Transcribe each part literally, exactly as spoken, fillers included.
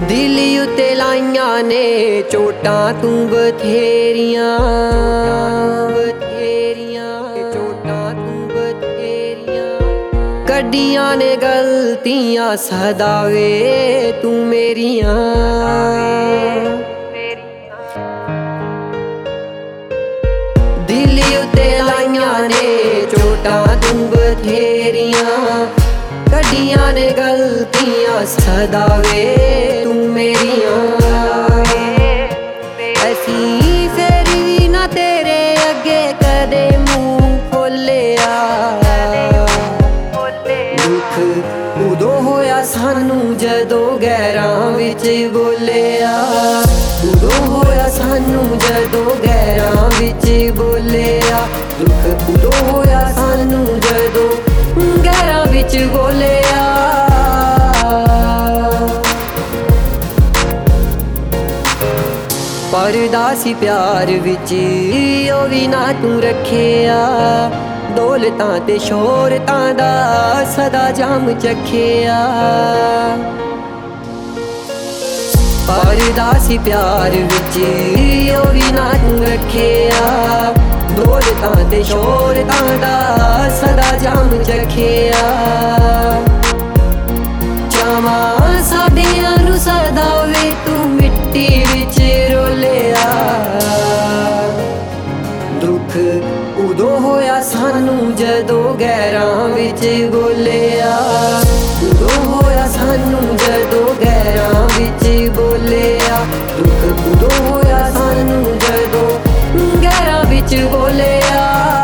दिल उत्ते लाइयां ने चोटां तू बथेरियां बथेरियां चोटां तू बथेरियां कड्डियां ने गलतियां सदा वे तू मेरियां दिल उत्ते लाइयां ने चोटां तू बथेरियां कड्डियां ने गलतियां सदा वे तू मेरियां ऐसी फिर भी ना तेरे अगे कदे मूंह खोलिया दुख उदों होया सानू जदों गैरां विच बोलिया उदों होया सानू जदों गैरां विच बोलिया दुख उदों होया सानू जदों गैरां विच बोलिया परदा सी प्यार विच ओ भी ना तू रखिया दौलतां ते शोहरतां दा सदा जाम चखिया परदा सी प्यार विच ओ भी ना तू रखिया दौलतां ते शोहरतां दा सदा जाम चखिया जावां साडियां नू सदा वे तू मिट्टी विच रोलिया दुख उदों होया सानू जदों गैरां विच बोलिया उदों होया सानू जदों गैरां विच बोलिया दुख उदों होया सानू जदों गैरां विच बोलिया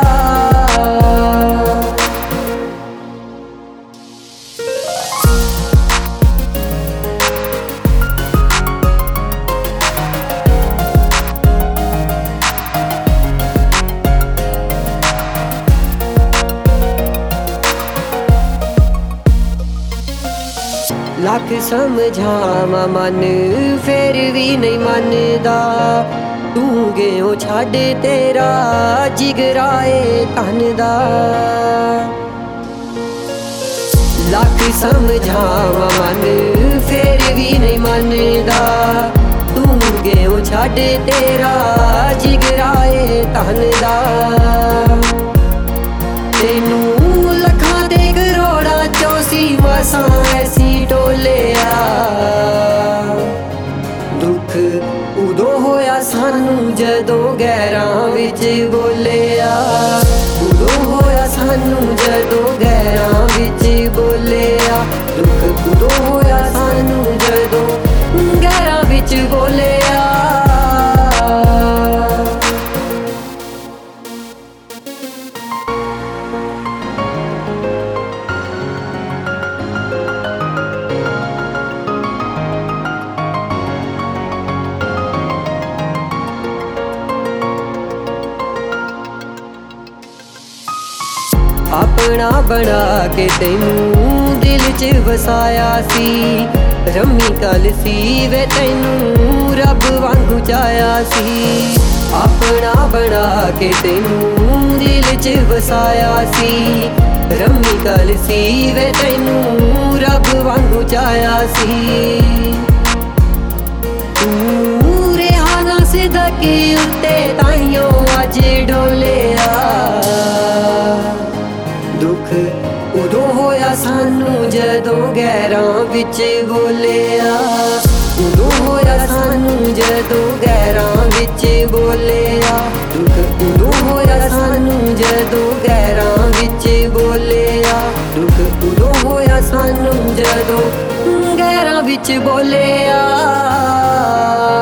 लख समझावां मन फिर भी नहीं मनदा तू गयो छड्ड तेरा जिगराए तन दा लख समझावां मन फिर भी नहीं मनदा तू गयो छड्ड तेरा जिगराए तन दा तेनू लखां ते करोड़ां चौसी मसां ऐसी टोलिया दुख उदों होया सानू जदों गैरां विच बोलिया उदों होया सानू जदों गैरां विच बोलिया दुख उदों होया सानू जदों गैरां विच बोलिया अपना बना के तैनू दिल च वसाया सी रम्मी कल सी वे तैनू रब वांगू चाया सी अपना बना के तैनू दिल च वसाया सी रम्मी कल सी वे तैनू रब वांगू चाया सी तू रेहाना सिदके उत्ते ताइयों अज डोलिया दुख उदों होया सानू जदों गैरां विच बोलिया उदों होया सानू जदों गैरां विच बोलिया दुख उदों होया सानू जदों गैरां विच बोलिया दुख उदों होया सानू जदों गैरां विच बोलिया।